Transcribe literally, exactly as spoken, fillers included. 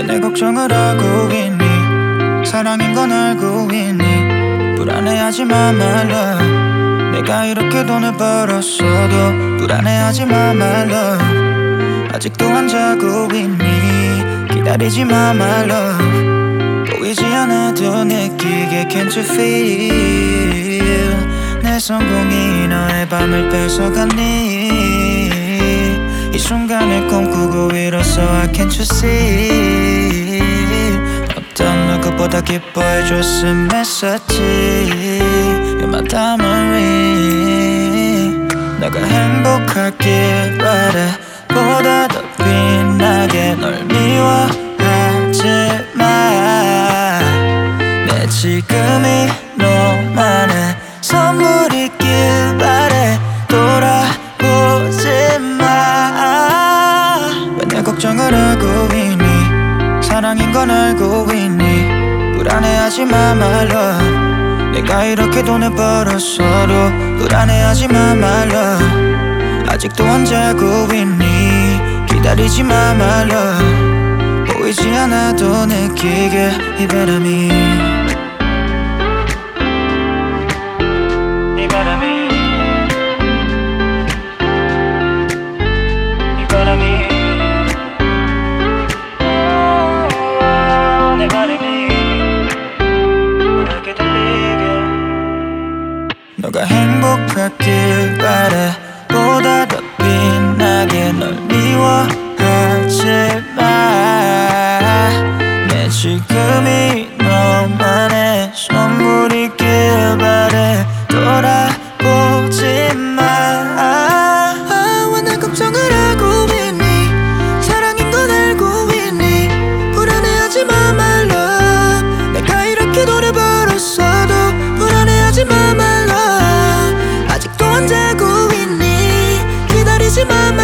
왜 내 걱정을 하고 있니? 사랑인 건 알고 있니? 불안해하지 마 my love. 내가 이렇게 돈을 벌었어도 불안해하지 마 my love. 아직도 안 자고 있니? 기다리지 마 my love. 보이지 않아도 느끼게 can't you feel? 내 성공이 너의 밤을 뺏어갔니? 이 순간을 꿈꾸고 일어서 I can't you see? 어떤 누구보다 기뻐해줬음했었지. You're my diamond ring. 너가 행복하길 바래. 보다 더 빛나게 널 미워하지 마. 내 지금이 너만의 선물이길 바래. 돌아보지 마. 왜 내 걱정을 하고 있니? 사랑인 건 알고 있니? 불안해하지 마 my love. 내가 이렇게 돈을 벌었어도 불안해하지 마 my love. 아직도 안 자고 있니? 기다리지 마 my love. 보이지 않아도 느끼게 이 바람이 이 바람이 이 바람이 내 바람이 너에게 들리게. 너가 행복하길 바래. 보다 더 빛나게 널 미워하지 마. 내 지금이 너만의 선물이길 바래. 돌아보지 마. 아, 왜 내 걱정을 하고 있니? 사랑인 건 알고 있니? 불안해하지 마 my love. 내가 이렇게 돈을 벌었어도 불안해하지 마 my love. 아직도 안 자고 있니? 기다리지 마 my